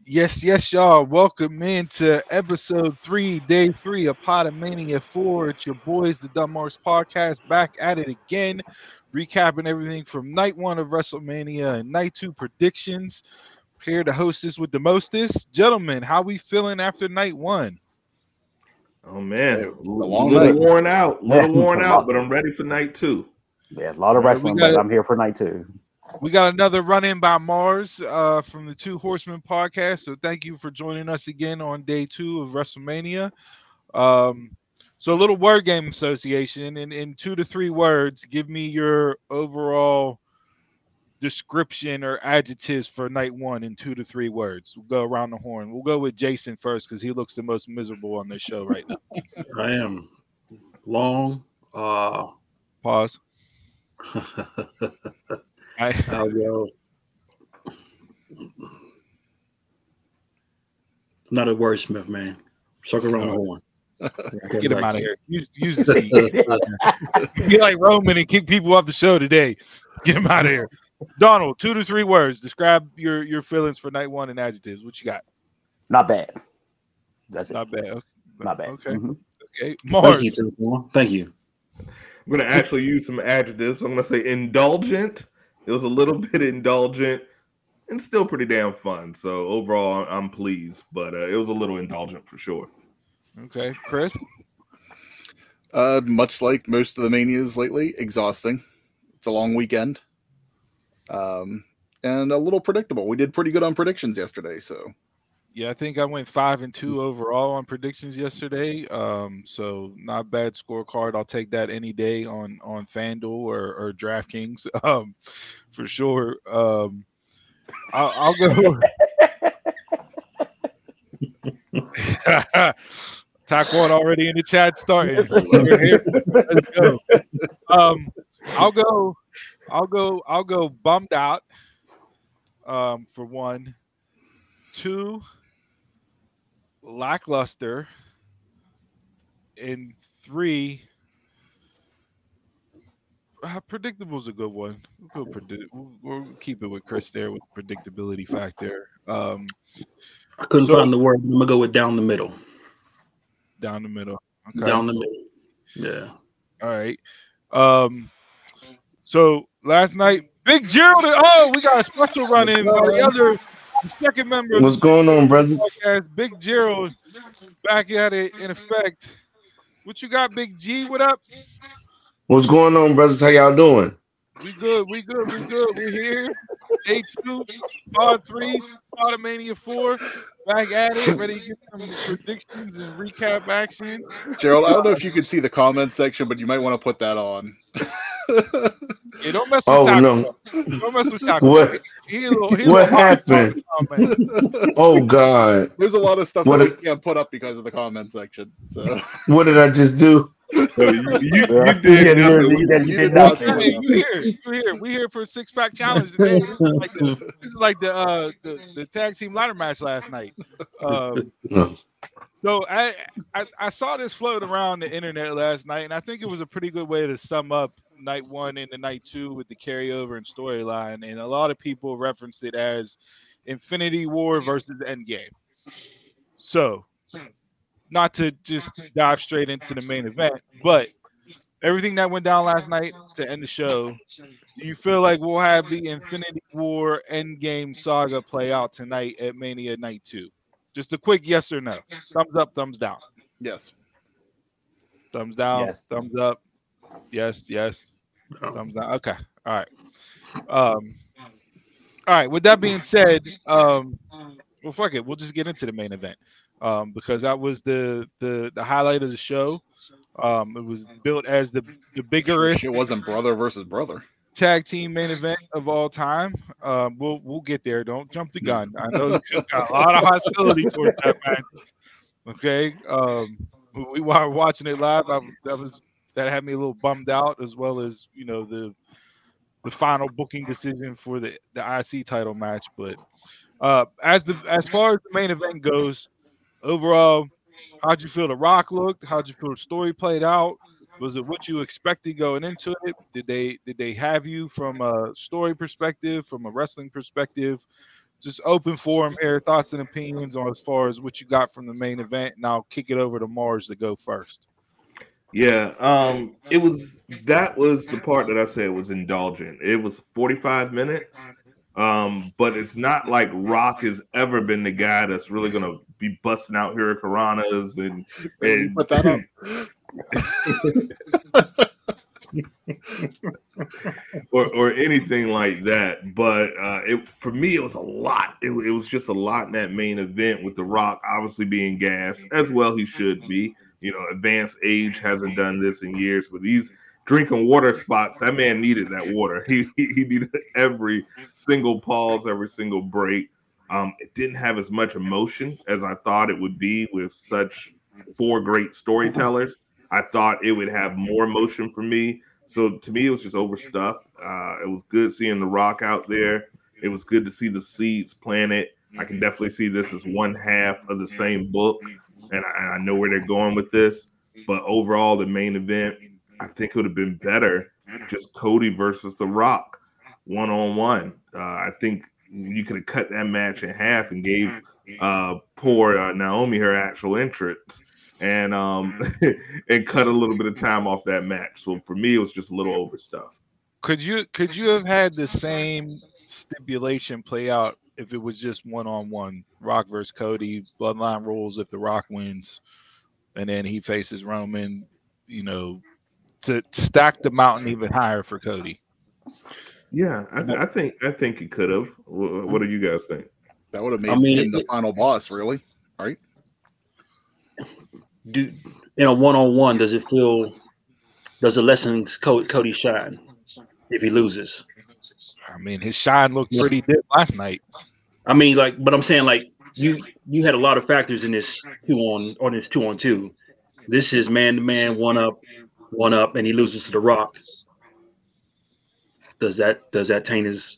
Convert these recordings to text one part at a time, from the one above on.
Yes, y'all. Welcome into episode 3, day 3 of Podomania 4. It's your boys, the Dumb Marks Podcast, back at it again, recapping everything from night 1 of WrestleMania and night 2 predictions. Here to host this with the mostest. Gentlemen, how we feeling after night 1? Oh man, A a long little night. worn out, but I'm ready for night 2. Yeah, a lot of wrestling, but I'm here for night 2. We got another run-in by Mars from the Two Horsemen podcast. So thank you for joining us again on day 2 of WrestleMania. So a little word game association. In 2 to 3 words, give me your overall description or adjectives for night 1 in 2 to 3 words. We'll go around the horn. We'll go with Jason first because he looks the most miserable on this show right now. I am long. Pause. I'll go. Not a wordsmith, man. Circle around the horn. Get him out of here. Use the speed. Be like Roman and kick people off the show today. Get him out of here. Donald, 2 to 3 words. Describe your feelings for night 1 and adjectives. What you got? Not bad. That's it. Not bad. Okay. Not bad. Okay. Mm-hmm. Okay. Mars. Thank you. I'm going to actually use some adjectives. I'm going to say indulgent. It was a little bit indulgent and still pretty damn fun. So overall, I'm pleased, but it was a little indulgent for sure. Okay. Chris? Much like most of the Manias lately, exhausting. It's a long weekend. And a little predictable. We did pretty good on predictions yesterday, so. Yeah, I think I went 5 and 2 overall on predictions yesterday. So not bad scorecard. I'll take that any day on FanDuel or DraftKings. For sure. I'll go. Taquan already in the chat starting. Let's go. I'll go bummed out. For 1. 2, lackluster. And 3, predictable is a good one. We'll keep it with Chris there with the predictability factor. I couldn't find the word. I'm gonna go with down the middle. Down the middle. Okay. Down the middle. Yeah. All right. So last night, Big Gerald. Oh, we got a special run in by the second member. What's going on, brothers? Podcast, Big Gerald, back at it in effect. What you got, Big G? What up? What's going on, brothers? How y'all doing? We good. We're here. Day 2, Pod 3, Podomania 4. Back at it, ready to get some predictions and recap action. Gerald, I don't know if you can see the comment section, but you might want to put that on. Yeah, don't mess with Taco. No. Don't mess with Taco. What happened? Oh, God. There's a lot of stuff that we can't put up because of the comment section. So what did I just do? So you did nothing. You here. We here for a 6-pack challenge today. This is like the tag team ladder match last night. So I saw this float around the internet last night, and I think it was a pretty good way to sum up night 1 into night 2 with the carryover and storyline. And a lot of people referenced it as Infinity War versus Endgame. So, not to just dive straight into the main event, but everything that went down last night to end the show, do you feel like we'll have the Infinity War Endgame saga play out tonight at Mania Night 2? Just a quick yes or no. Thumbs up, thumbs down. Yes. Thumbs down, Yes. thumbs up. Yes. Thumbs down. Okay. All right. With that being said, well, fuck it. We'll just get into the main event. Because that was the highlight of the show. It was built as the biggest. It wasn't brother versus brother tag team main event of all time. We'll get there. Don't jump the gun. I know you got a lot of hostility towards that match. Okay. We were watching it live. That had me a little bummed out, as well as the final booking decision for the IC title match. But as far as the main event goes, overall, how'd you feel the Rock looked? How'd you feel the story played out? Was it what you expected going into it? Did they have you from a story perspective, from a wrestling perspective? just open forum here, thoughts and opinions on as far as what you got from the main event, and I'll kick it over to Mars to go first. Yeah, that was the part that I said was indulgent. It was 45 minutes, but it's not like Rock has ever been the guy that's really gonna be busting out hurricanranas and put that up. or anything like that. But for me, it was a lot. It was just a lot in that main event with The Rock obviously being gassed, as well he should be. You know, advanced age, hasn't done this in years, but he's drinking water spots. That man needed that water. He needed every single pause, every single break. It didn't have as much emotion as I thought it would be with such 4 great storytellers. I thought it would have more emotion for me. So to me, it was just overstuffed. It was good seeing The Rock out there. It was good to see the seeds planted. I can definitely see this as one half of the same book. And I know where they're going with this, but overall, the main event, I think it would have been better just Cody versus The Rock, 1-on-1. I think you could have cut that match in half and gave poor Naomi her actual entrance, and and cut a little bit of time off that match. So for me, it was just a little overstuffed. Could you have had the same stipulation play out if it was just 1-on-1, Rock versus Cody, bloodline rules if The Rock wins, and then he faces Roman, you know, to stack the mountain even higher for Cody? Yeah, I think he could have. What do you guys think? That would have made him the final boss, really, right? In a 1-on-1, does it lessen Cody shine if he loses? I mean, his shine looked pretty good last night. I mean, but I'm saying, you had a lot of factors in this 2-on-2. This is man-to-man, one up, and he loses to The Rock. Does that taint his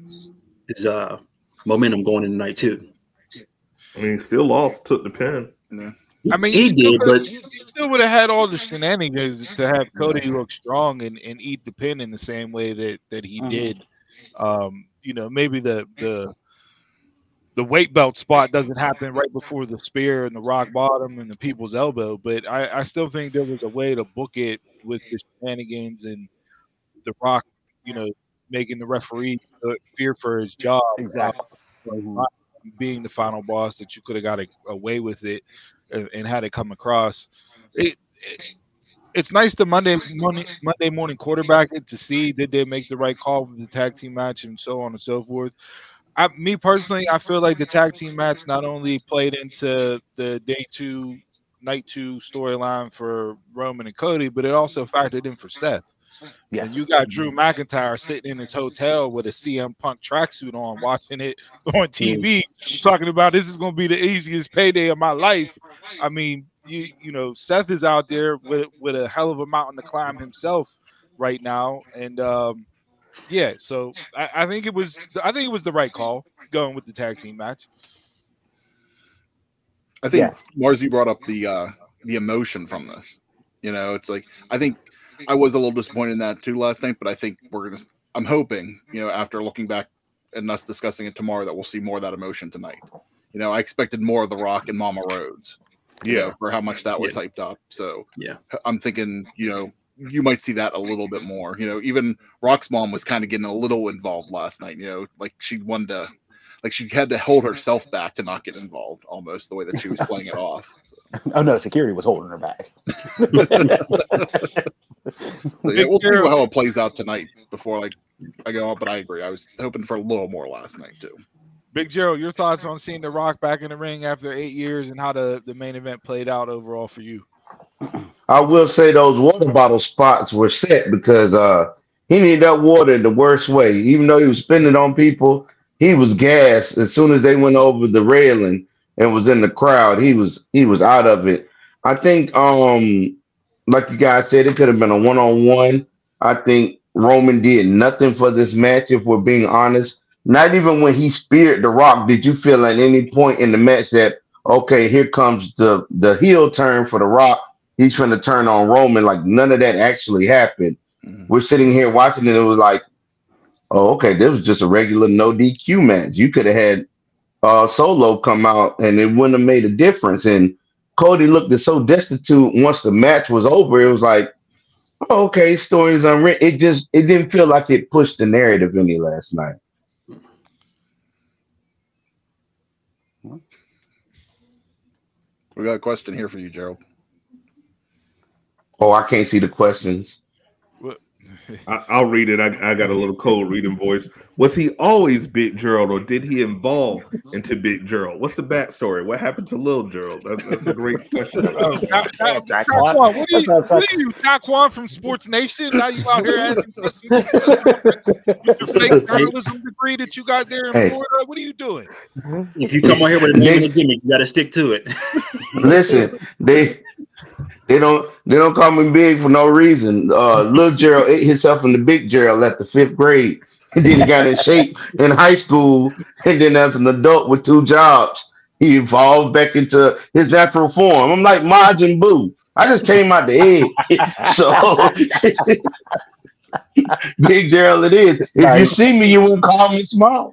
momentum going into night 2? I mean, he still lost, took the pin. Yeah. I mean, he did, but you still would have had all the shenanigans to have Cody look strong and eat the pin in the same way that he did. You know, maybe the weight belt spot doesn't happen right before the spear and the rock bottom and the people's elbow, but I still think there was a way to book it with the shenanigans and The Rock, you know, making the referee fear for his job. Exactly. Being the final boss, that you could have got away with it and had it come across. It's nice to Monday morning quarterback it to see did they make the right call with the tag team match and so on and so forth. Me personally, I feel like the tag team match not only played into the night 2 storyline for Roman and Cody, but it also factored in for Seth. Yes. And you got Drew McIntyre sitting in his hotel with a CM Punk tracksuit on, watching it on TV, talking about this is going to be the easiest payday of my life. I mean, you know, Seth is out there with a hell of a mountain to climb himself right now, and yeah. So I think it was the right call going with the tag team match. I think Mars, you brought up the emotion from this. You know, it's like I think. I was a little disappointed in that too last night, but I think I'm hoping, you know, after looking back and us discussing it tomorrow, that we'll see more of that emotion tonight. You know, I expected more of The Rock and Mama Rhodes, you know, for how much that was hyped up. So I'm thinking, you know, you might see that a little bit more. You know, even Rock's mom was kind of getting a little involved last night, you know, like she wanted to, like she had to hold herself back to not get involved, almost the way that she was playing it off. So. Oh no, security was holding her back. So, yeah, we'll see how it plays out tonight before I go out, but I agree. I was hoping for a little more last night too. Big Gerald, your thoughts on seeing The Rock back in the ring after 8 years and how the main event played out overall for you? I will say those water bottle spots were set because he needed that water in the worst way. Even though he was spending on people, he was gassed as soon as they went over the railing and was in the crowd. He was out of it. I think like you guys said, it could have been a 1-on-1. I think Roman did nothing for this match, if we're being honest. Not even when he speared The Rock, did you feel at any point in the match that, okay, here comes the heel turn for The Rock. He's trying to turn on Roman. Like, none of that actually happened. Mm-hmm. We're sitting here watching it. It was like, Oh, okay. This was just a regular no DQ match. You could have had Solo come out and it wouldn't have made a difference. And Cody looked so destitute once the match was over. It was like, oh, okay, story's unwritten. It didn't feel like it pushed the narrative any last night. We got a question here for you, Gerald. Oh, I can't see the questions. I'll read it. I got a little cold reading voice. Was he always Big Gerald, or did he evolve into Big Gerald? What's the backstory? What happened to Lil Gerald? That's a great question. Taquan, what are you, Taquan from Sports Nation? Now you out here asking questions with the fake journalism degree that you got there in Florida? What are you doing? If you come on here with a name and a gimmick, you got to stick to it. Listen, they don't call me big for no reason. Little Gerald ate himself in the Big Gerald at the 5th grade. And then he got in shape in high school. And then as an adult with 2 jobs, he evolved back into his natural form. I'm like Majin Buu. I just came out the egg. So Big Gerald it is. If you see me, you won't call me small.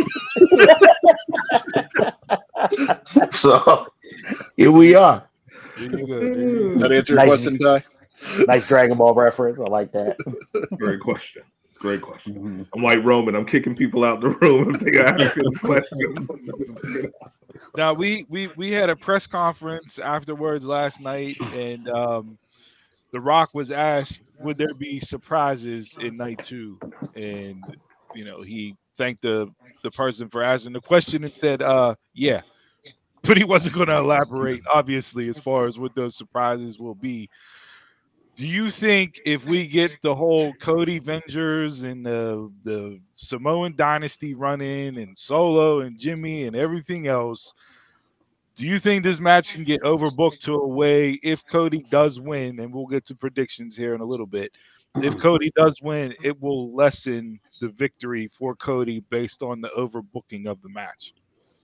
So here we are. That answer your question, Ty? Nice Dragon Ball reference. I like that. Great question. Mm-hmm. I'm like Roman. I'm kicking people out the room if they got questions. Now we had a press conference afterwards last night, and The Rock was asked, would there be surprises in night 2? And he thanked the person for asking the question and said, yeah. But he wasn't going to elaborate, obviously, as far as what those surprises will be. Do you think if we get the whole Cody Vengers and the Samoan Dynasty run-in and Solo and Jimmy and everything else, do you think this match can get overbooked to a way if Cody does win, and we'll get to predictions here in a little bit, if Cody does win, it will lessen the victory for Cody based on the overbooking of the match?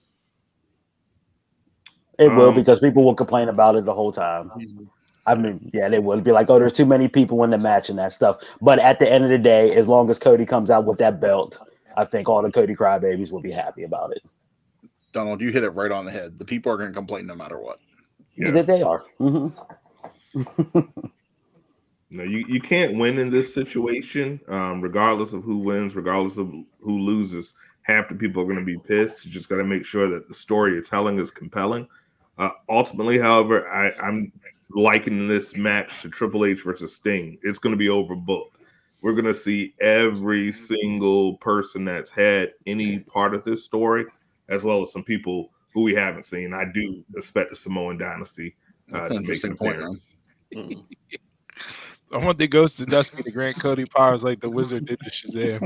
It will, because people will complain about it the whole time. I mean, yeah, they will be like, oh, there's too many people in the match and that stuff. But at the end of the day, as long as Cody comes out with that belt, I think all the Cody crybabies will be happy about it. Donald, you hit it right on the head. The people are going to complain no matter what. Yeah. They are. Mm-hmm. No, you can't win in this situation, regardless of who wins, regardless of who loses. Half the people are going to be pissed. You just got to make sure that the story you're telling is compelling. Ultimately, however, I'm likening this match to Triple H versus Sting. It's going to be overbooked. We're going to see every single person that's had any part of this story, as well as some people who we haven't seen. I do expect the Samoan Dynasty to make an appearance. I want the Ghost of Dusty to grant Cody powers like the Wizard did to Shazam.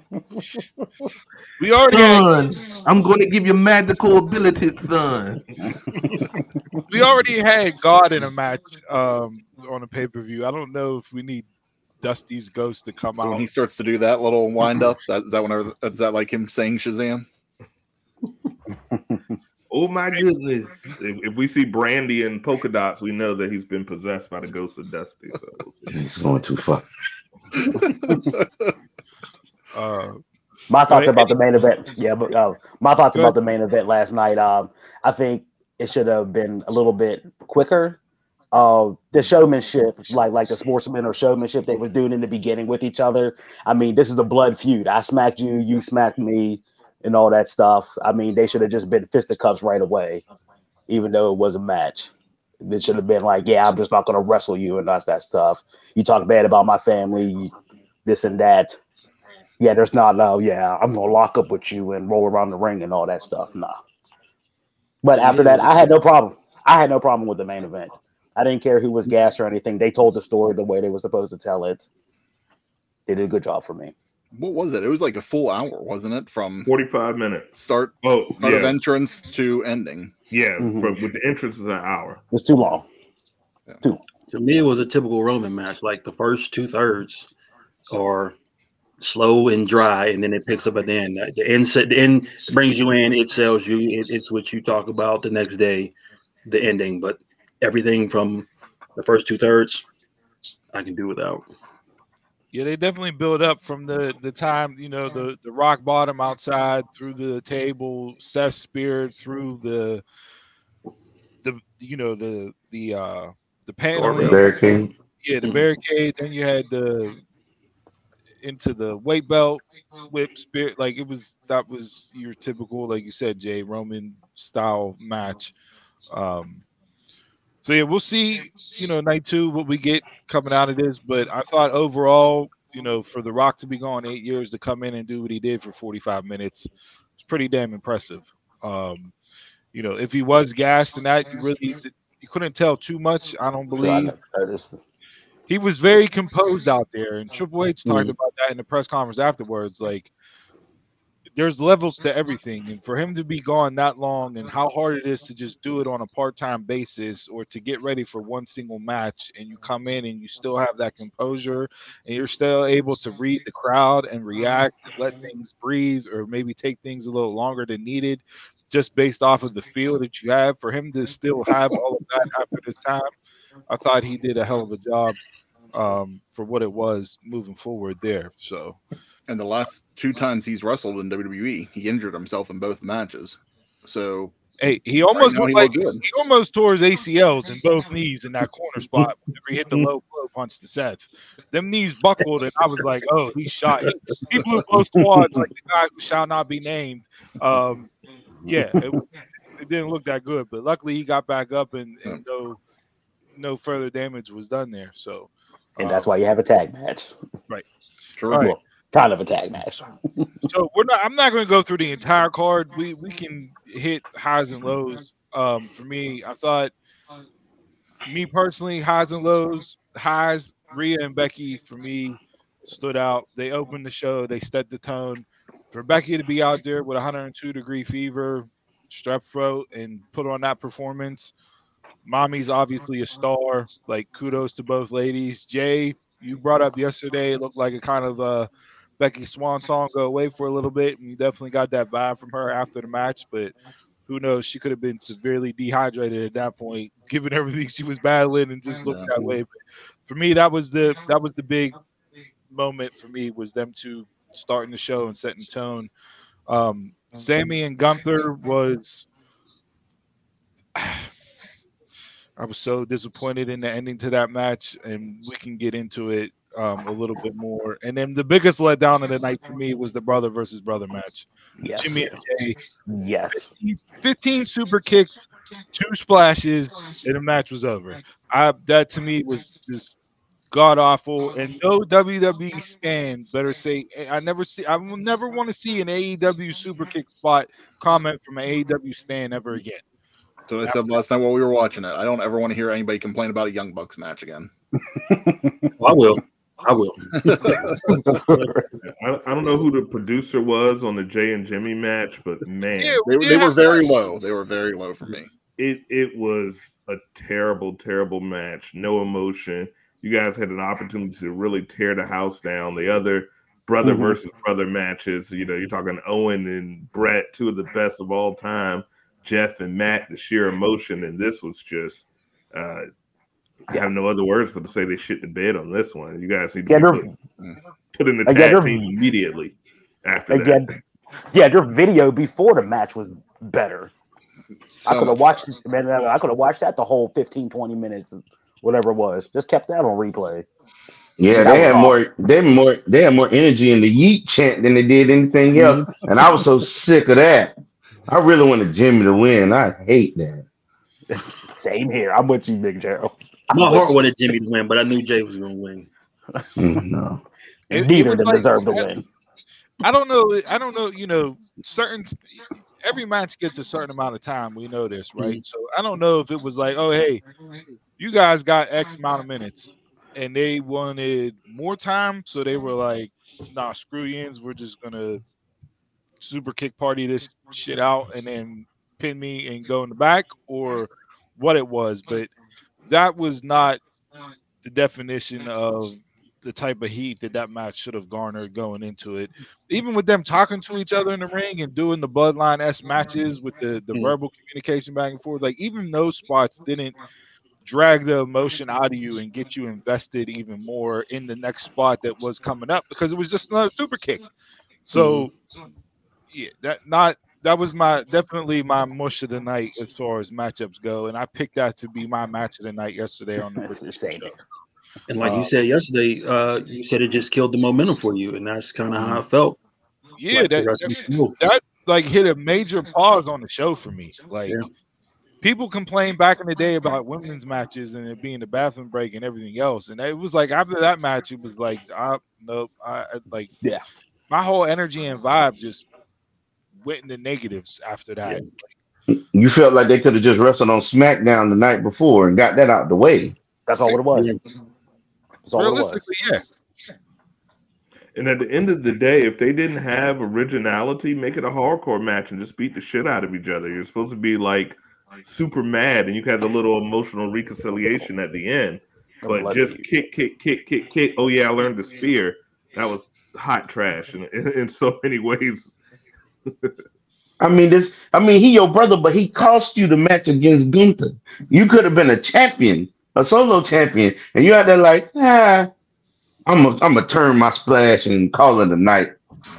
We already I'm going to give you magical abilities, son. We already had God in a match on a pay-per-view. I don't know if we need Dusty's Ghost to come out. When he starts to do that little wind up, is that like him saying Shazam? Oh my goodness! If we see Brandy and polka dots, we know that he's been possessed by the Ghost of Dusty. So He's going too far. My thoughts about the main event. Yeah, but my thoughts about the main event last night. I think it should have been a little bit quicker. The showmanship, like the sportsman or showmanship they was doing in the beginning with each other. I mean, this is a blood feud. I smacked you, you smacked me, and all that stuff. I mean, they should have just been fisticuffs right away, even though it was a match. It should have been like, yeah, I'm just not going to wrestle you and that's that stuff. You talk bad about my family, this and that. Yeah, there's not, yeah, I'm going to lock up with you and roll around the ring and all that stuff. Nah. But after that, I had no problem. I had no problem with the main event. I didn't care who was gassed or anything. They told the story the way they were supposed to tell it. They did a good job for me. What was it? It was like a full hour, wasn't it? From 45 minutes. Start of entrance to ending. Yeah, with the entrance is an hour. It's too long. Yeah. To me, it was a typical Roman match. Like the first 2/3 are slow and dry, and then it picks up at the end. The end brings you in. It sells you. It's what you talk about the next day, the ending. But everything from the first 2/3, I can do without. Yeah, they definitely build up from the time, the rock bottom outside through the table, Seth spear through the The paneling. barricade. Yeah, the barricade. Then you had the into the weight belt whip spear. Like that was your typical, like you said, Jay, Roman style match. So yeah, we'll see, night 2 what we get coming out of this. But I thought overall, for The Rock to be gone 8 years to come in and do what he did for 45 minutes, it's pretty damn impressive. If he was gassed in that, you couldn't tell too much. I don't believe. He was very composed out there, and Triple H talked about that in the press conference afterwards. Like, there's levels to everything, and for him to be gone that long, and how hard it is to just do it on a part-time basis or to get ready for one single match, and you come in and you still have that composure, and you're still able to read the crowd and react, and let things breathe, or maybe take things a little longer than needed, just based off of the feel that you have. For him to still have all of that after this time, I thought he did a hell of a job for what it was moving forward there. So. And the last 2 times he's wrestled in WWE, he injured himself in both matches. So hey, he almost tore his ACLs in both knees in that corner spot whenever he hit the low blow punch to Seth. Them knees buckled, and I was like, "Oh, he's shot." He blew both quads like the guy who shall not be named. Yeah, it didn't look that good, but luckily he got back up, and no further damage was done there. So, and that's why you have a tag match, right? True. Right. Kind of a tag match. So I'm not going to go through the entire card. We can hit highs and lows. For me, I thought, me personally, highs and lows. Highs, Rhea and Becky for me stood out. They opened the show. They set the tone. For Becky to be out there with 102-degree fever, strep throat, and put on that performance. Mommy's obviously a star. Like, kudos to both ladies. Jay, you brought up yesterday, it looked like a kind of Becky Swan song, go away for a little bit, and you definitely got that vibe from her after the match, but who knows, she could have been severely dehydrated at that point, given everything she was battling, and just looked that way. But for me, that was the big moment for me, was them two starting the show and setting the tone. Sammy and Gunther was I was so disappointed in the ending to that match, and we can get into it a little bit more. And then the biggest letdown of the night for me was the brother versus brother match. Yes. Jimmy and Jay. Yes. 15 super kicks, 2 splashes, and the match was over. That to me was just god awful. And no WWE stan better say, I will never want to see an AEW super kick spot comment from an AEW stan ever again. So I said last night while we were watching it, I don't ever want to hear anybody complain about a Young Bucks match again. I will. I don't know who the producer was on the Jay and Jimmy match, but man, they were very low. They were very low for me. It was a terrible, terrible match. No emotion. You guys had an opportunity to really tear the house down. The other brother versus brother matches, you're talking Owen and Brett, 2 of the best of all time. Jeff and Matt, the sheer emotion, and this was just I have no other words but to say they shit the bed on this one. You guys need to put in the tag team immediately after that. Yeah, their video before the match was better. I could have watched it, man. I could have watched that the whole 15, 20 minutes, whatever it was. Just kept that on replay. Yeah, they had more energy in the yeet chant than they did anything else. And I was so sick of that. I really wanted Jimmy to win. I hate that. Same here. I'm with you, Big Gerald. My heart wanted Jimmy to win, but I knew Jay was going to win. No. Neither of them deserve to win. I don't know. Every match gets a certain amount of time. We know this, right? So I don't know if it was like, oh, hey, you guys got X amount of minutes, and they wanted more time, so they were like, nah, screw yins. We're just gonna super kick party this shit out and then pin me and go in the back, or what it was. But that was not the definition of the type of heat that match should have garnered going into it. Even with them talking to each other in the ring and doing the Bloodline-esque matches with the verbal communication back and forth, like even those spots didn't drag the emotion out of you and get you invested even more in the next spot that was coming up, because it was just another super kick. So yeah, that was definitely my mush of the night as far as matchups go, and I picked that to be my match of the night yesterday on the British show. And like you said yesterday, you said it just killed the momentum for you, and that's kind of how I felt. Yeah, like that like hit a major pause on the show for me. Like people complained back in the day about women's matches and it being the bathroom break and everything else, and it was like after that match, it was like, nope, my whole energy and vibe just went into negatives after that. You felt like they could have just wrestled on SmackDown the night before and got that out the way. That's all it was. Realistically, yeah. And at the end of the day, if they didn't have originality, make it a hardcore match and just beat the shit out of each other. You're supposed to be like super mad, and you can have the little emotional reconciliation at the end. But just kick. Oh yeah, I learned the spear. That was hot trash in so many ways. I mean, he your brother, but he cost you the match against Gunther. You could have been a champion, a solo champion, and you had to like, I'm gonna turn my splash and call it a night.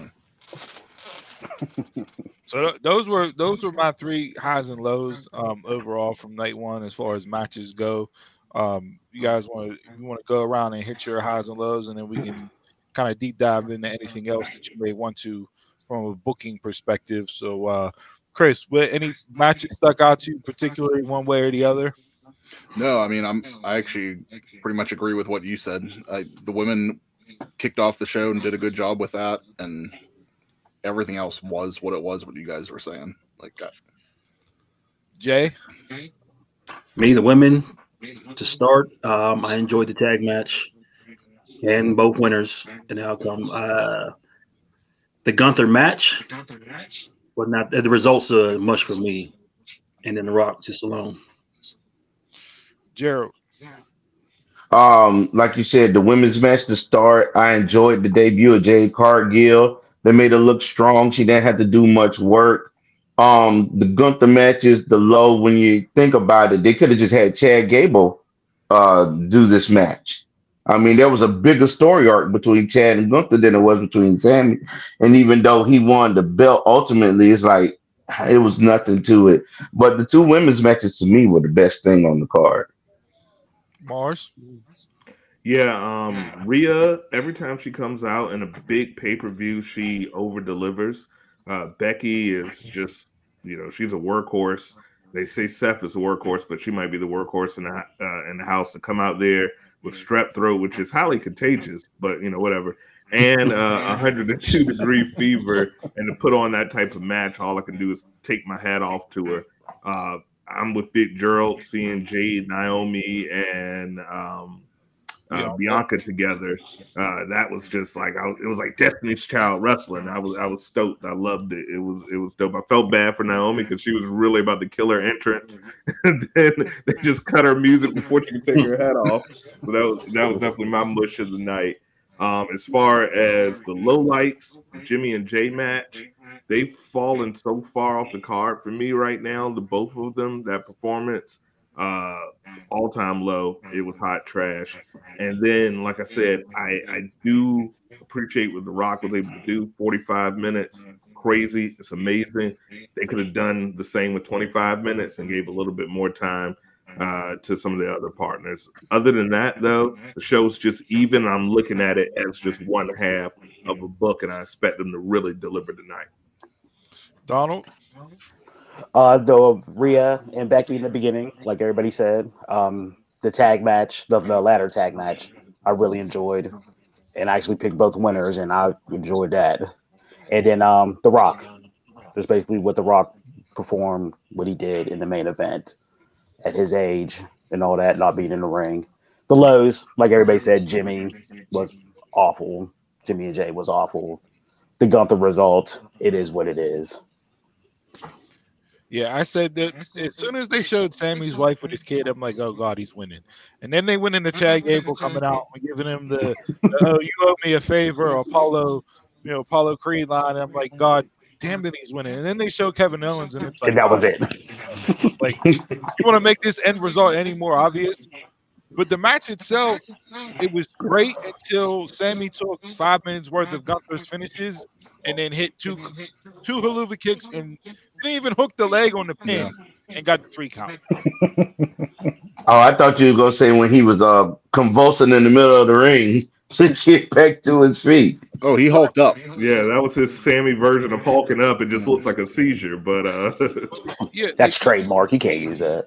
So those were my three highs and lows overall from night one as far as matches go. You guys want to go around and hit your highs and lows, and then we can kind of deep dive into anything else that you may want to from a booking perspective. So, Chris, any matches stuck out to you particularly one way or the other? No, I mean, I actually pretty much agree with what you said. The women kicked off the show and did a good job with that, and everything else was what it was, what you guys were saying. Like, Jay? Me, the women, to start, I enjoyed the tag match and both winners and the outcome. The Gunther match, but not the results are much for me, and then The Rock just alone. Gerald? Like you said, the women's match to start, I enjoyed the debut of Jade Cargill. They made her look strong. She didn't have to do much work. The Gunther match is the low. When you think about it, they could have just had Chad Gable do this match. I mean, there was a bigger story arc between Chad and Gunther than it was between Sammy. And even though he won the belt, ultimately, it's like it was nothing to it. But the two women's matches to me were the best thing on the card. Mars? Yeah, Rhea, every time she comes out in a big pay-per-view, she over-delivers. Becky is just, she's a workhorse. They say Seth is a workhorse, but she might be the workhorse in the house to come out there with strep throat, which is highly contagious, but whatever. And 102-degree fever, and to put on that type of match, all I can do is take my hat off to her. I'm with Big Gerald, seeing Jade, Naomi, and Bianca together. That was just like it was like Destiny's Child wrestling. I was stoked. I loved it. It was dope. I felt bad for Naomi because she was really about to kill her entrance, and then they just cut her music before she could take her hat off. So that was definitely my mush of the night. As far as the lowlights, the Jimmy and Jay match, they've fallen so far off the card for me right now. The both of them, that performance. All-time low. It was hot trash. And then, like I said, I do appreciate what The Rock was able to do. 45 minutes, crazy. It's amazing. They could have done the same with 25 minutes and gave a little bit more time to some of the other partners. Other than that, though, the show's just even. I'm looking at it as just one half of a book, and I expect them to really deliver tonight. Donald? The Rhea and Becky in the beginning, like everybody said, the tag match, the ladder tag match, I really enjoyed, and I actually picked both winners, and I enjoyed that. And then The Rock, just basically what The Rock performed, what he did in the main event at his age and all that, not being in the ring. The lows, like everybody said, Jimmy was awful. Jimmy and Jay was awful. The Gunther result, it is what it is. Yeah, I said that as soon as they showed Sammy's wife with his kid, I'm like, oh, God, he's winning. And then they went into Chad Gable coming out and giving him the oh, you owe me a favor, or Apollo Creed line. And I'm like, God, damn it, he's winning. And then they show Kevin Owens, and it's like, And that was it. Like, you want to make this end result any more obvious? But the match itself, it was great until Sammy took 5 minutes worth of Gunther's finishes and then hit two haluva kicks and didn't even hook the leg on the pin and got the 3 count. Oh, I thought you were gonna say when he was convulsing in the middle of the ring to get back to his feet. Oh, he hulked up. Yeah, that was his Sammy version of hulking up. It just looks like a seizure, but Yeah, That's trademark. You can't use that.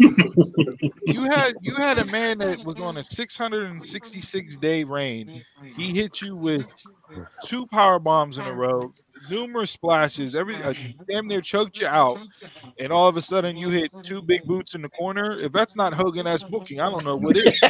you had a man that was on a 666-day reign. He hit you with 2 power bombs in a row, numerous splashes, damn near choked you out, and all of a sudden you hit 2 big boots in the corner. If that's not Hogan-esque booking, I don't know what is.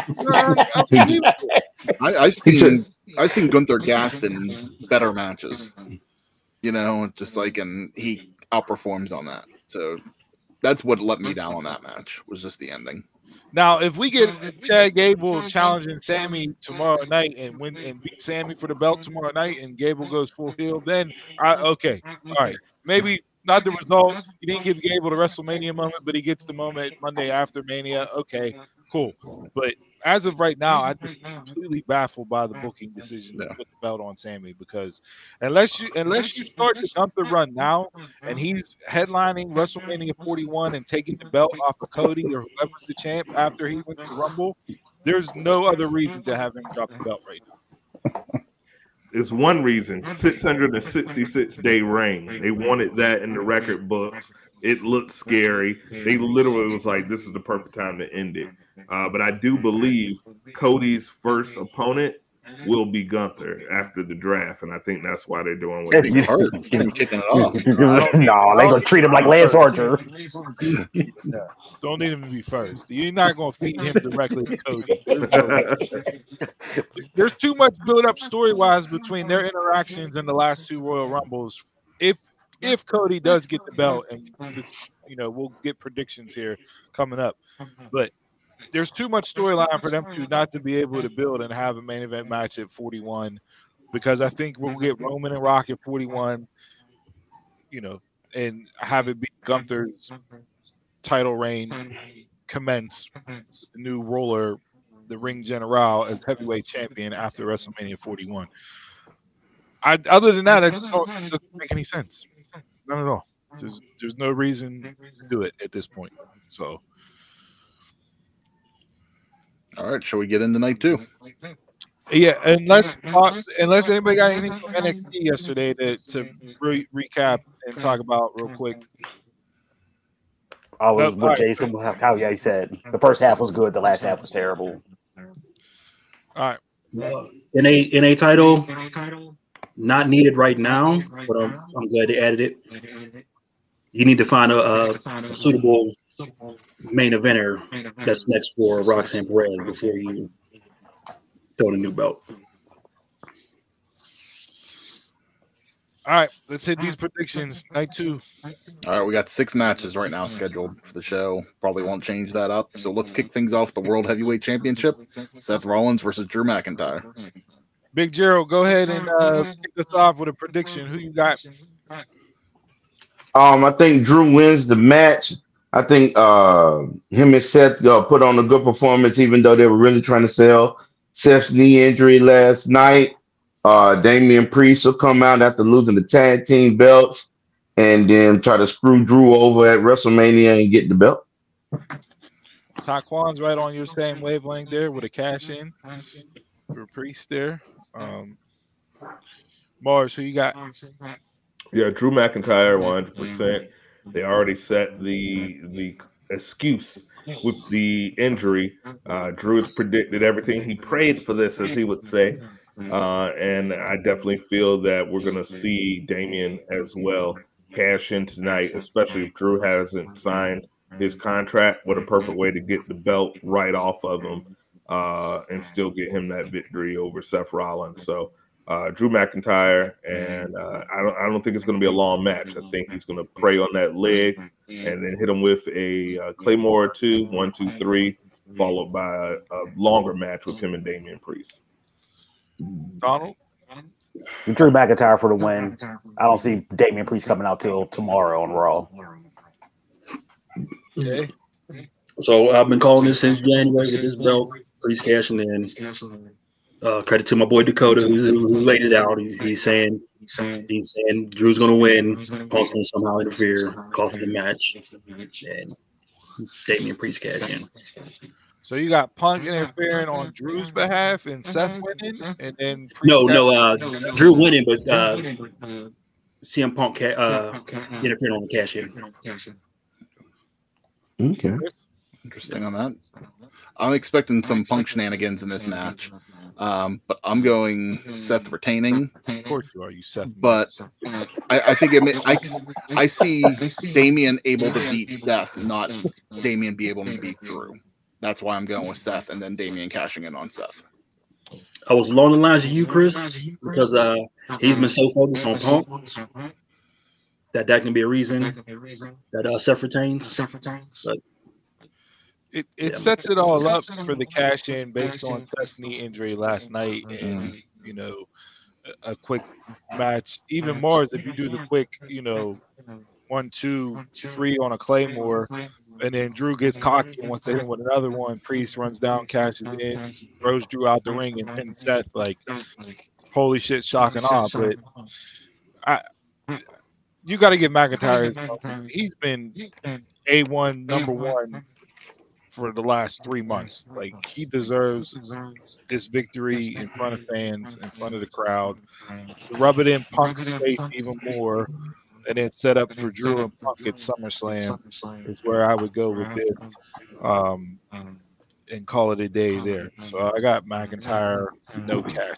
I've seen Gunther gassed in better matches, just like, and he outperforms on that. So that's what let me down on that match, was just the ending. Now, if we get Chad Gable challenging Sammy tomorrow night and win and beat Sammy for the belt tomorrow night, and Gable goes full heel, then okay, all right, maybe not the result. He didn't give Gable the WrestleMania moment, but he gets the moment Monday after Mania. Okay, cool. But as of right now, I'm just completely baffled by the booking decision to put the belt on Sammy, because unless you start the Gunther run now and he's headlining WrestleMania 41 and taking the belt off of Cody or whoever's the champ after he wins the Rumble, there's no other reason to have him drop the belt right now. It's one reason, 666-day reign. They wanted that in the record books. It looked scary. They literally was like, this is the perfect time to end it. But I do believe Cody's first opponent will be Gunther after the draft, and I think that's why they're doing what He's hurt. He's been kicking it off. No, they gonna treat him like Lance Archer. Don't need him to be first. You're not going to feed him directly to Cody. There's too much build-up story-wise between their interactions in the last 2 Royal Rumbles. If Cody does get the belt, and this, we'll get predictions here coming up, but there's too much storyline for them to not to be able to build and have a main event match at 41, because I think we'll get Roman and Rock at 41, and have it be Gunther's title reign commence the new roller, the Ring General, as heavyweight champion after WrestleMania 41. Other than that, it doesn't make any sense. Not at all. There's no reason to do it at this point. So, all right, shall we get into night 2? Yeah, unless anybody got anything from NXT yesterday to recap and talk about real quick. What Jason, how he said, the first half was good, the last half was terrible. All right. NA title, not needed right now, but I'm glad they added it. You need to find a suitable main eventer that's next for Roxanne Perez before you throw the new belt. All right, let's hit these predictions. Night 2. All right, we got 6 matches right now scheduled for the show. Probably won't change that up. So let's kick things off. The World Heavyweight Championship, Seth Rollins versus Drew McIntyre. Big Gerald, go ahead and kick us off with a prediction. Who you got? I think Drew wins the match. I think him and Seth put on a good performance, even though they were really trying to sell Seth's knee injury last night. Damian Priest will come out after losing the tag team belts and then try to screw Drew over at WrestleMania and get the belt. Taquan's right on your same wavelength there with a cash in for Priest there. Mars, who you got? Yeah, Drew McIntyre, 100%. They already set the excuse with the injury. Drew has predicted everything. He prayed for this, as he would say. And I definitely feel that we're going to see Damian as well cash in tonight, especially if Drew hasn't signed his contract. What a perfect way to get the belt right off of him and still get him that victory over Seth Rollins. So Drew McIntyre, and I don't think it's going to be a long match. I think he's going to prey on that leg and then hit him with a Claymore or 2, 1, 2, 3, followed by a longer match with him and Damian Priest. Donald? Drew McIntyre for the win. I don't see Damian Priest coming out till tomorrow on Raw. Okay. So I've been calling this since January with this belt. Priest cashing in. Credit to my boy Dakota who laid it out. He's saying Drew's going to win. Paul's going to somehow interfere, cost the match, and Damian Priest cash in. So you got Punk interfering on Drew's behalf and Seth winning, and then Priest Drew winning, but CM Punk interfering on the cash in. Okay. Interesting on that. I'm expecting some Punk shenanigans in this match, but I'm going Seth retaining. Of course you are, you Seth. But I think I see Damian able to beat Seth, not Damian be able to beat Drew. That's why I'm going with Seth, and then Damian cashing in on Seth. I was along the lines of you, Chris, because he's been so focused on Punk that can be a reason that Seth retains. But it sets it all up for the cash in based on Seth's knee injury last night, and a quick match. Even more is if you do the quick, 1, 2, 3 on a Claymore, and then Drew gets cocky and wants to hit him with another one. Priest runs down, cashes in, throws Drew out the ring, and pins Seth. Like, holy shit, shock and awe. But you got to give McIntyre. He's been A1, number one for the last 3 months. Like, he deserves this victory in front of fans, in front of the crowd. Rub it in Punk's face even more, and then set up for Drew and Punk at SummerSlam is where I would go with this, and call it a day there. So I got McIntyre, no cash.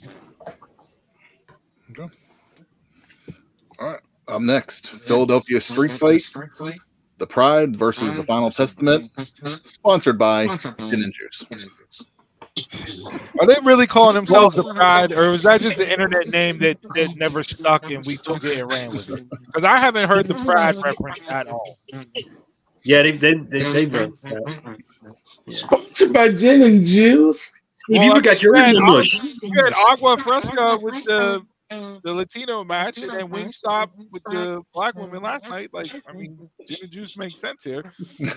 Okay. All right. Up next, Philadelphia Street Fight. The Pride versus the Final Testament, sponsored by Gin and Juice. Are they really calling themselves the Pride, or was that just the internet name that never stuck and we took it and ran with it? Because I haven't heard the Pride reference at all. Yeah, they've Sponsored by Gin and Juice. If you forgot your original mush. You had Agua Fresca with the Latino match, and then Wingstop with the black woman last night. Like, I mean, Gin and Juice makes sense here.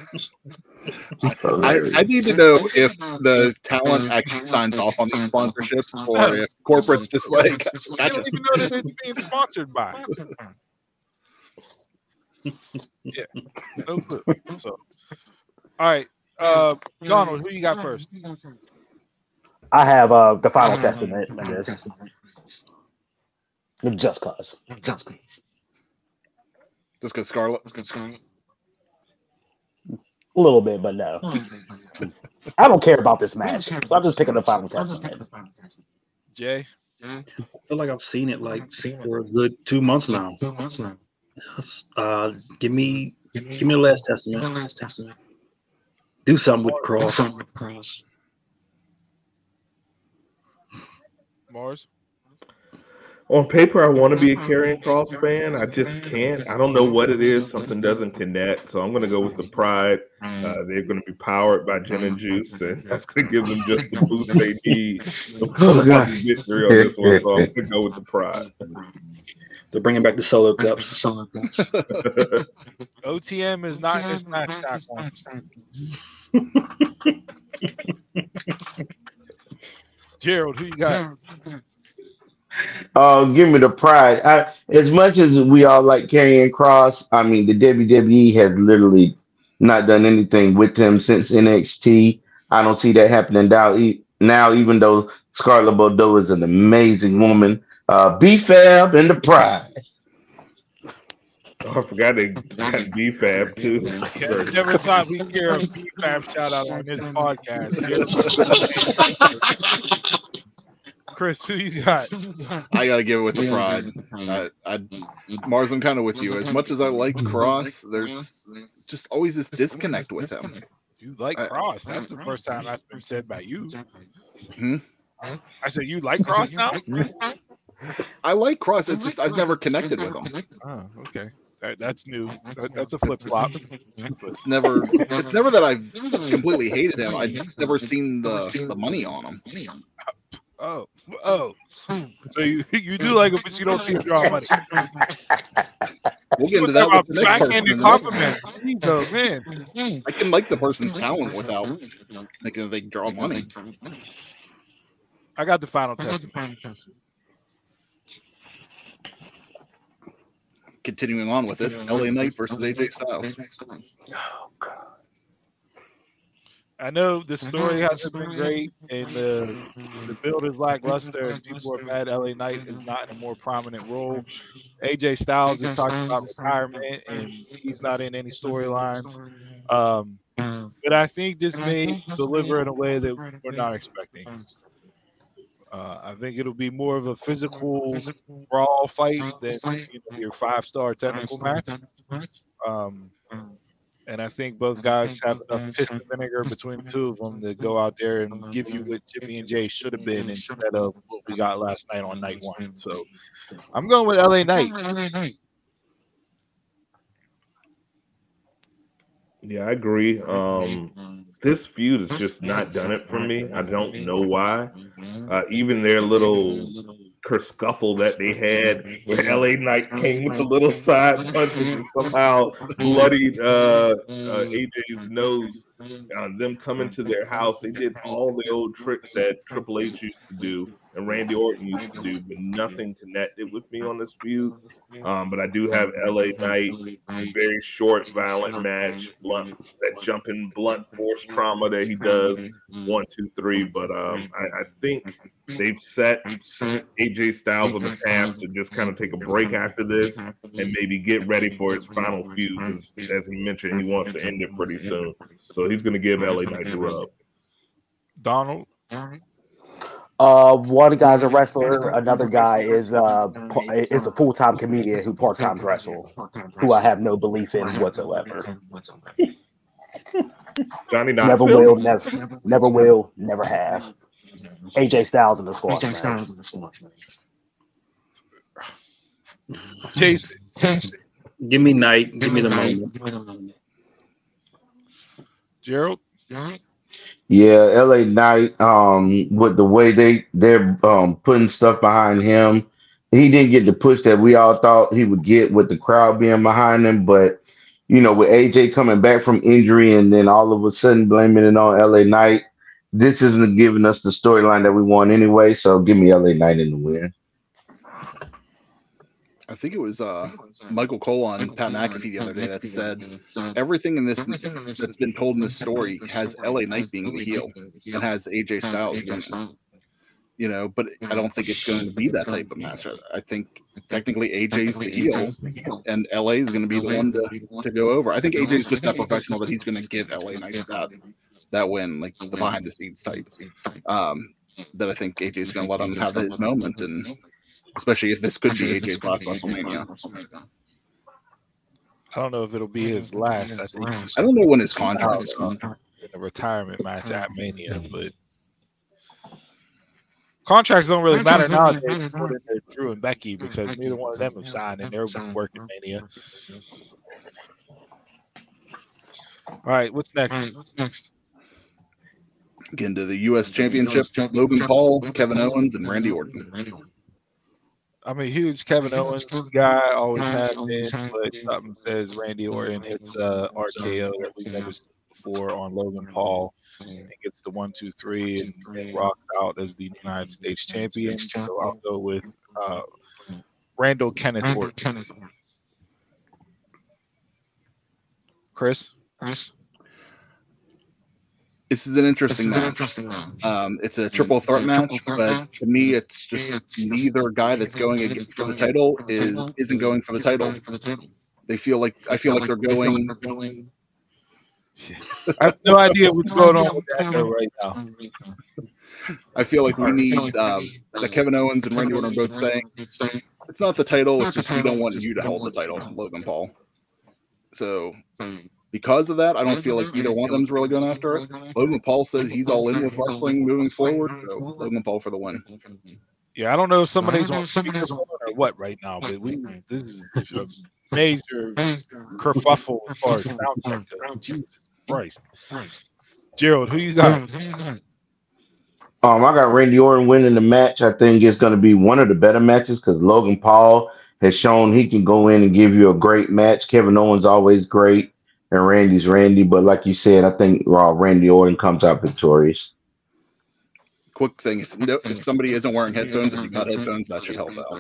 I need to know if the talent actually signs off on these sponsorships, or if corporate's just like, gotcha. I don't even know that it's being sponsored by. Yeah, no clue. So, all right, Donald, who you got first? I have the Final Testament in this. Just cause. Just because Scarlett? A little bit, but no. I don't care about this match, so I'm just picking the Final Testament. Jay? I feel like I've seen it for a good 2 months now. Give me the Last Testament. Do something with Cross. Mars? On paper, I want to be a Karrion Kross fan. I just can't. I don't know what it is. Something doesn't connect. So I'm going to go with the Pride. They're going to be powered by Gin and Juice, and that's going to give them just the boost they need. Victory on this one. So I'm going to go with the Pride. They're bringing back the solo cups. OTM is not this match stack one. Gerald, who you got? Give me the Pride. As much as we all like Karrion Kross, I mean, the WWE has literally not done anything with him since NXT. I don't see that happening now, even though Scarlett Bordeaux is an amazing woman. B-Fab and the Pride. Oh, I forgot they got B-Fab too. Yeah, never thought we'd hear a B-Fab shout out on this podcast. Chris, who you got? I got to give it with the Pride. Mars, I'm kind of with you. As much as I like Kross, there's just always this disconnect with him. You like Kross? That's the first time that's been said by you. Hmm? I said you like Kross now? I like Kross. It's just I've never connected with him. Oh, okay. That's new. That's a flip flop. It's never that I've completely hated him. I've never seen the money on him. Oh. So you do like it, but you don't see him draw money. We'll get into that with the next person. Backhanded compliments. Go, man. I can like the person's talent without thinking that they can draw money. I got the final testament. Continuing on with this, LA Knight versus AJ Styles. Oh, God. I know the story hasn't been great, and the build is lackluster, and people are mad LA Knight is not in a more prominent role. AJ Styles is talking about retirement, and he's not in any storylines. But I think this may deliver in a way that we're not expecting. I think it'll be more of a physical brawl fight than your 5-star technical match. And I think both guys have enough piss and vinegar between the two of them to go out there and give you what Jimmy and Jay should have been instead of what we got last night on night one. So I'm going with LA Knight. Yeah, I agree. This feud has just not done it for me. I don't know why. Even their little kerfuffle that they had where LA Knight came with the little side punches and somehow bloodied AJ's nose. Them coming to their house, they did all the old tricks that Triple H used to do and Randy Orton used to do, but nothing connected with me on this feud. But I do have LA Knight, very short, violent match, blunt, that jumping blunt force trauma that he does, 1, 2, 3. But I think they've set AJ Styles on the path to just kind of take a break after this and maybe get ready for its final feud. Because as he mentioned, he wants to end it pretty soon. So he's going to give LA Knight the rub. Donald? One guy's a wrestler. Another guy is a full-time comedian who part-time wrestles, who I have no belief in whatsoever. Johnny Knoxville? Never will, never have. AJ Styles in the squash match. Jason. Give me Knight. Give me the moment. Gerald? Yeah, LA Knight, with the way they're putting stuff behind him, he didn't get the push that we all thought he would get with the crowd being behind him. But with AJ coming back from injury and then all of a sudden blaming it on LA Knight, this isn't giving us the storyline that we want anyway. So give me LA Knight in the win. I think it was Michael Cole on Pat McAfee the other day that said everything in this that's been told in this story has LA Knight being the heel and has AJ Styles winning. But I don't think it's going to be that type of match. I think technically AJ's the heel and LA is going to be the one to go over. I think AJ's just that professional that he's going to give LA Knight that win, like the behind the scenes type. That I think AJ's going to let him have his moment, and especially if this could be AJ's last WrestleMania. I don't know if it'll be his last. I don't know when his contract is in a retirement match at Mania, but contracts don't really matter nowadays for Drew and Becky because neither one of them have signed and they're working Mania. All right, what's next? Get into the U.S. Championship. Logan Paul, Kevin Owens, and Randy Orton. I'm a huge Kevin Owens guy, always have been, but something says Randy Orton hits RKO that we've never seen before on Logan Paul and gets the 1, 2, 3 and rocks out as the United States champion. So I'll go with Randall Kenneth Orton. Chris? This is an interesting match. It's a triple threat match, but to me, it's just neither guy that's going for the title isn't going for the title. I feel like they're going. I have no idea what's going on with that though right now. I feel like we need that Kevin Owens and Randy Orton are both saying it's not the title. It's just we don't want you to hold the title, Logan Paul. So. Because of that, I don't feel like either one of them is really going after it. Logan Paul said he's all in with wrestling moving forward. So Logan Paul for the win. Yeah, I don't know if somebody's on speakerphone or what right now, but this is a major kerfuffle as far as sound check goes. Jesus Christ. Gerald, who you got? I got Randy Orton winning the match. I think it's going to be one of the better matches because Logan Paul has shown he can go in and give you a great match. Kevin Owens always great, and Randy's Randy. But like you said, I think Randy Orton comes out victorious. Quick thing: if somebody isn't wearing headphones, if you got headphones, that should help out.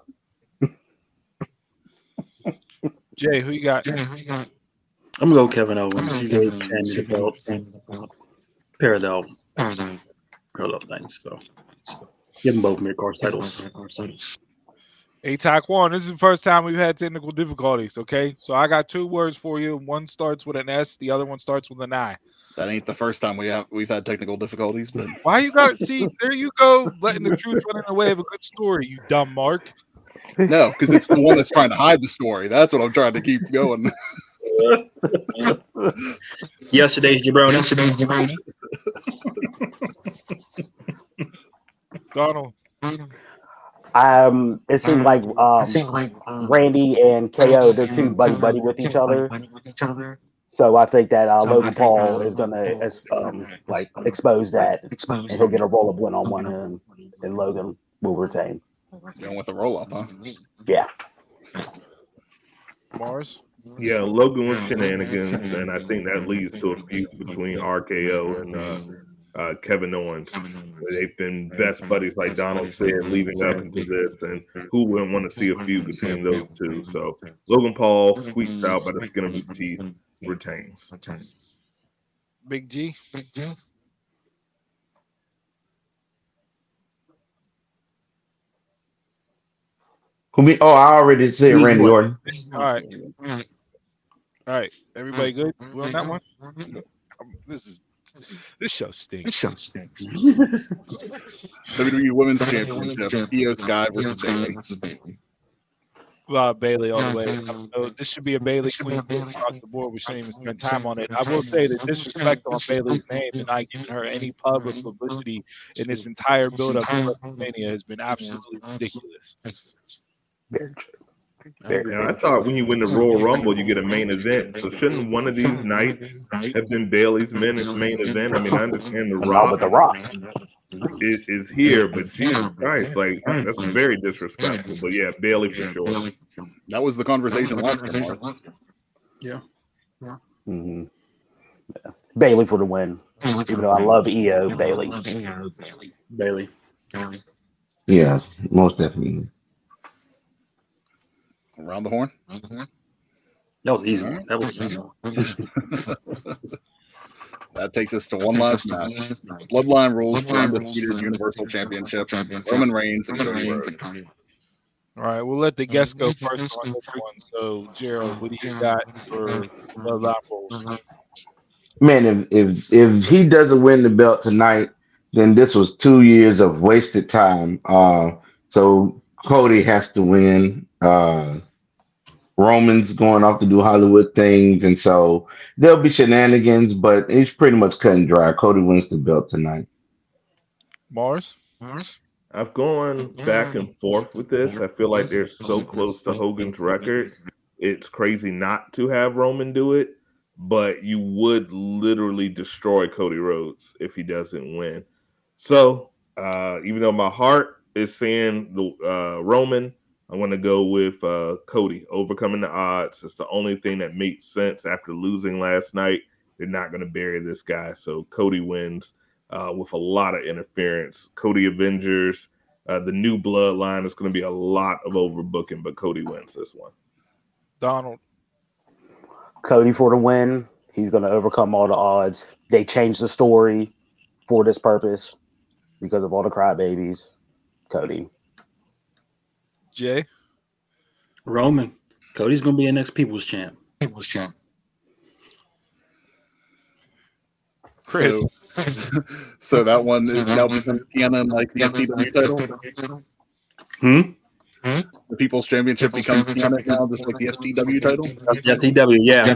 Jay, who you got? I'm gonna go Kevin Owens. He gave Sammy the belt. Parallel things. So give them both mid-card titles. Hey, Taekwon, this is the first time we've had technical difficulties, okay? So I got 2 words for you. One starts with an S, the other one starts with an I. That ain't the first time we've had technical difficulties, but why you got to see? There you go, letting the truth run in the way of a good story, you dumb Mark. No, because it's the one that's trying to hide the story. That's what I'm trying to keep going. Yesterday's jabroni. Donald. It seemed like Randy and KO, they're too buddy with each other. So I think that Logan Paul is gonna expose that, and he'll get a roll-up win on one, and Logan will retain. Going with the roll-up, huh? Yeah. Mars. Yeah, Logan with shenanigans, and I think that leads to a feud between RKO and Kevin Owens. They've been best buddies, like Donald said, leading up into this, and who wouldn't want to see a feud between those two? So Logan Paul squeaks out by the skin of his teeth, retains. Big G. I already said Randy Orton. All right. Everybody good? We on that one? This show stinks. WWE Women's Championship, Io Sky versus Bayley. Bayley all the way. This should be a Bayley queen across the board. We shouldn't even spend time on it. I will say that disrespect on Bayley's name and not giving her any public publicity in this entire build-up to WrestleMania has been absolutely ridiculous. Very true. And I thought when you win the Royal Rumble, you get a main event. So shouldn't one of these nights have been Bayley's main event? I mean, I understand the Rock is here, but Jesus Christ, like that's very disrespectful. But yeah, Bayley for sure. That was the conversation last time. Yeah. Mm-hmm. Yeah. Bayley for the win. Even though I love Io, Bayley. Yeah, most definitely. Around the horn? That was easy. That was easy. That takes us to one last match. Bloodline rules for undefeated Universal Championship. Roman Reigns and Cody Rhodes. All right, we'll let the guests go first on this one. So, Gerald, what do you got for Bloodline rules? Man, if he doesn't win the belt tonight, then this was 2 years of wasted time. So Cody has to win. Roman's going off to do Hollywood things, and so there'll be shenanigans, but it's pretty much cut and dry. Cody wins the belt tonight. Mars? I've gone back and forth with this. I feel like they're so close to Hogan's record. It's crazy not to have Roman do it, but you would literally destroy Cody Rhodes if he doesn't win. So even though my heart is saying the Roman, I'm going to go with Cody, overcoming the odds. It's the only thing that makes sense after losing last night. They're not going to bury this guy. So Cody wins with a lot of interference. Cody Avengers, the new bloodline is going to be a lot of overbooking, but Cody wins this one. Donald. Cody for the win. He's going to overcome all the odds. They changed the story for this purpose because of all the crybabies. Cody. Jay? Roman. Cody's going to be a next People's Champ. Chris. So that one is now becomes canon like the FTW title? The People's Championship becomes canon now, just like the FTW title? That's the FTW, yeah.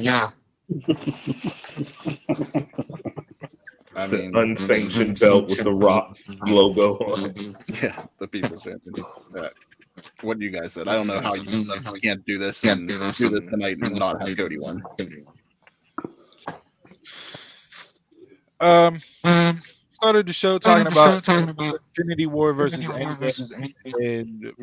I mean, the unsanctioned belt with the Rock logo on it. Yeah, the People's Championship. What you guys said. I don't know how you can't do this and do this tonight and not have Cody win. started the show talking about Infinity War versus Endgame, and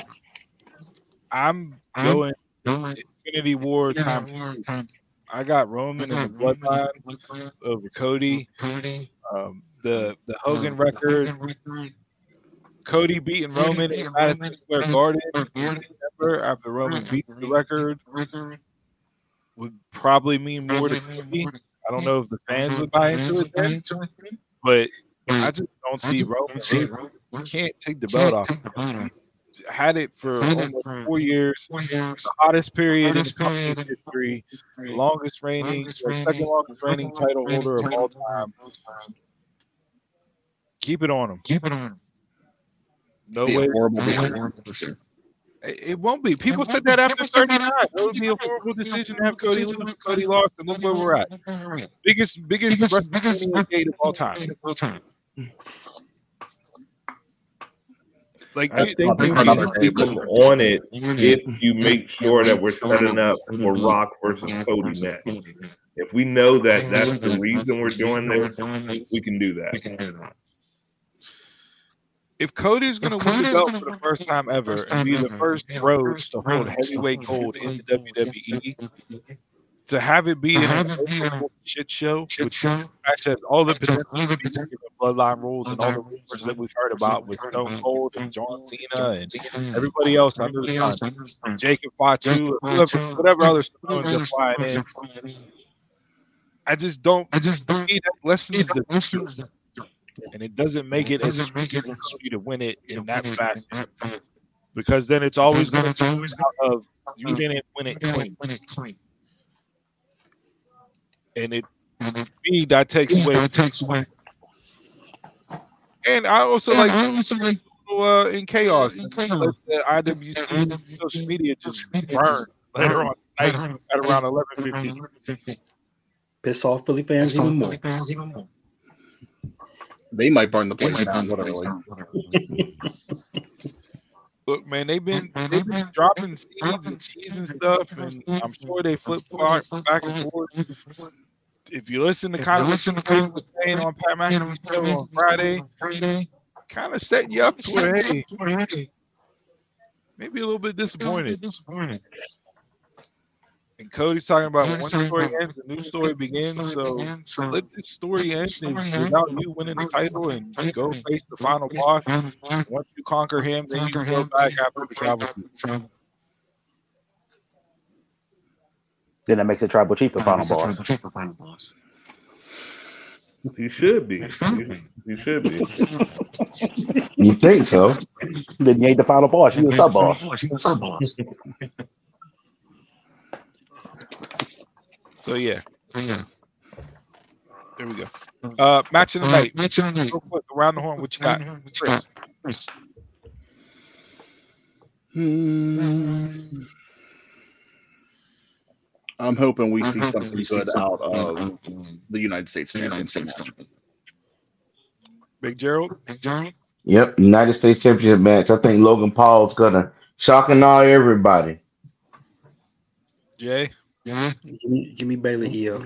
I'm going Infinity War time. I got Roman in the bloodline over Cody. The Hogan record, Cody beating Roman in Madison Square Garden in December after Roman beats the record would probably mean more to Cody. I don't know if the fans would buy into it then, but I just don't see Roman. You can't take the belt off. He's had it for almost 4 years, the hottest period in the company's history, longest reigning, or second longest reigning title holder of all time. Keep it on him. No way. It won't be. People said that after 39. It would be a horrible decision to have Cody lose. Cody lost, and look where we're at. Biggest WrestleMania gate of all time. Like, I think you can keep them on it if you make sure that we're setting up for Rock versus Cody next. If we know that that's the reason we're doing this, we can do that. If Cody's going to win the belt for the first time ever and be the first Rhodes to hold heavyweight gold in the WWE, to have it be in a shit show, which match has all the potential to be the bloodline rules and all the rumors that we've heard about with Stone Cold and John Cena and everybody else under the sun, Jacob Fatu, whatever other stones are flying in. I just don't see that lessens the picture. And it doesn't make it as easy to win it in that fashion, because then it's always going to be out of you didn't win it clean, and it for me that takes away. And I also like in chaos. Let the IWC social media just burn later on tonight at around 11:15. Piss off Philly fans even more. They might burn the place down literally. Look, man, they've been dropping seeds and teasing stuff, and I'm sure they flip back and forth. If you listen to kind of what they were saying on Pat McAfee's show on Friday, kind of setting you up to where, hey, maybe a little bit disappointed. And Cody's talking about one story ends, the new story begins. So let this story end without you winning the title and go face the final boss. Once you conquer him, then you can go back after the tribal chief. Then that makes the tribal chief the final boss. He should be. He should be. You think so? Then you ain't the final boss. You the sub boss. So yeah. There we go. Match of the night. Real quick, around the horn, what you got, Chris? I'm hoping we see something good out of the United States Championship match. Big Gerald? Yep, United States Championship match. I think Logan Paul's gonna shock and awe everybody. Jay? Jimmy Bailey EO.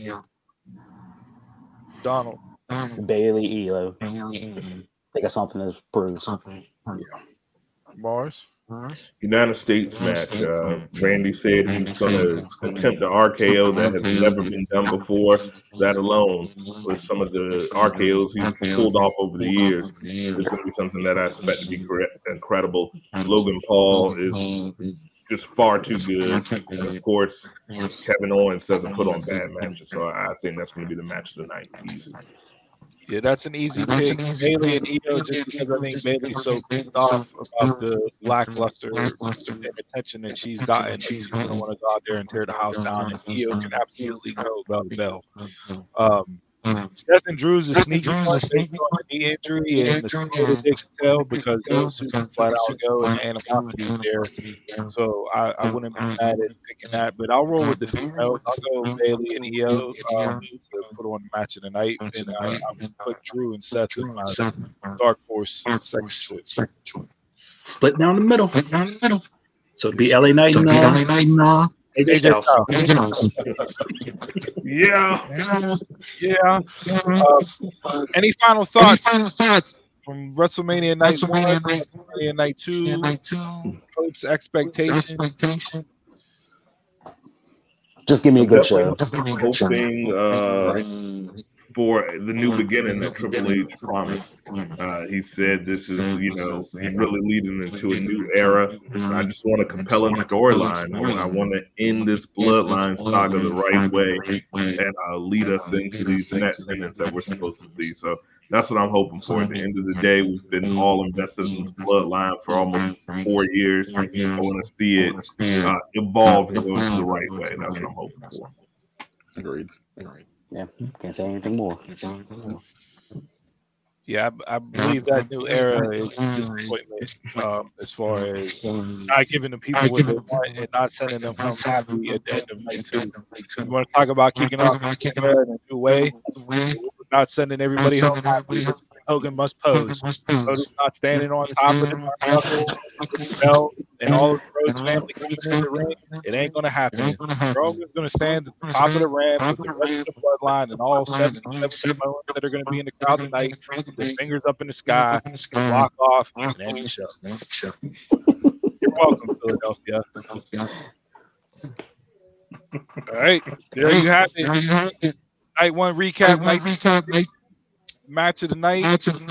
Donald? Bailey EO. They got something to prove. Mars? United States match. Randy said he's going to attempt the RKO that has never been done before. That alone, with some of the RKOs he's pulled off over the years, is going to be something that I expect to be incredible. Logan Paul is just far too good. And of course, Kevin Owens doesn't put on bad matches. So I think that's going to be the match of the night. Easy. Yeah, that's an easy pick. Bailey and Io, just because I think Bailey's so pissed off about the lackluster and attention that she's gotten. She's going to want to go out there and tear the house down, and Io can absolutely go bell to bell. Seth and Drew's a sneaky one based on the knee injury and the story that they can tell, because those two can flat out go and the animosity is there. So I wouldn't be mad at picking that, but I'll roll with the females. I'll go Bailey and Io to put on the match of the night, and I'll put Drew and Seth as my dark horse second choice. Split down the middle. So it'd be LA Knight and AJ Styles. Yeah. Any final thoughts from WrestleMania Night 1, WrestleMania Night 2, hopes, expectations? Just give me a good show. Hoping for the new beginning that Triple H promised. He said this is, really leading into a new era. I just want a compelling storyline. I want to end this bloodline saga the right way and lead us into these next endings that we're supposed to see. So that's what I'm hoping for. At the end of the day, we've been all invested in this bloodline for almost 4 years. I want to see it evolve and go into the right way. That's what I'm hoping for. Agreed. Yeah, can't say anything more. Yeah, I believe that new era is disappointment as far as not giving the people what they want and not sending them home happy at the end of night 2. You want to talk about kicking off in a new way? Not sending everybody home happy. Hogan must pose. Hogan's not standing on top of the knuckle, belt, and all of the Rhodes family coming in the ring. It ain't going to happen. Roman's going to stand at the top of the ramp with the rest of the bloodline and all 77 Samoans that are going to be in the crowd tonight. Their fingers up in the sky, block off, and end the show. You're welcome, Philadelphia. All right, there you have it. Night 1 recap. Match of the night.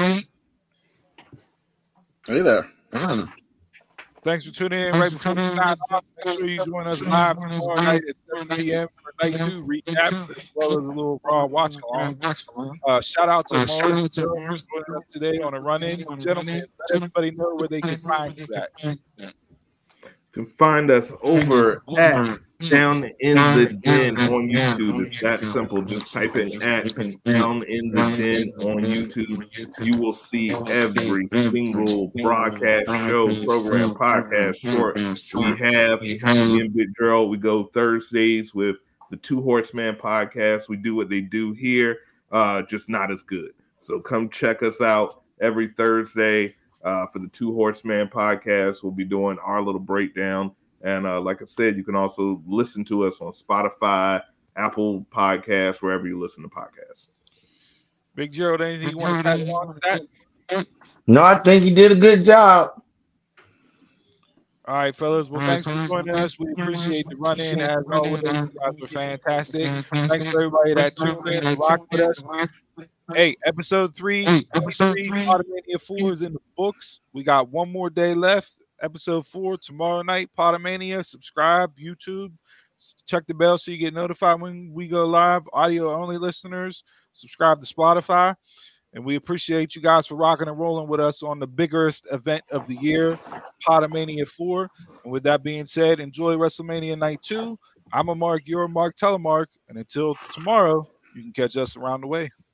Hey there. Thanks for tuning in right before we sign off. Make sure you join us live tomorrow night at 7 p.m. for Night 2 recap, as well as a little Raw watch along. Shout out to Morris joining us today on a run-in. Gentlemen, let everybody know where they can find you at. You can find us over at Down in the Den on YouTube. It's that simple. Just type in at Down in the Den on YouTube. You will see every single broadcast, show, program, podcast, short we have. Me and Big Gerald, we go Thursdays with the Two Horseman podcast. We do what they do here, just not as good. So come check us out every Thursday. For the Two Horseman podcast, we'll be doing our little breakdown. And like I said, you can also listen to us on Spotify, Apple Podcasts, wherever you listen to podcasts. Big Gerald, anything you want to add on to that? No, I think you did a good job. All right, fellas. Well, thanks for joining us. We appreciate the run-in. As always, you guys were fantastic. Thanks for everybody that tuned in and rocked with us. Hey, episode 3, Potomania 4 is in the books. We got one more day left. Episode 4 tomorrow night, Potomania. Subscribe, YouTube. Check the bell so you get notified when we go live. Audio-only listeners, subscribe to Spotify. And we appreciate you guys for rocking and rolling with us on the biggest event of the year, Potomania 4. And with that being said, enjoy WrestleMania Night 2. I'm a Mark, you're a Mark Telemark. And until tomorrow, you can catch us around the way.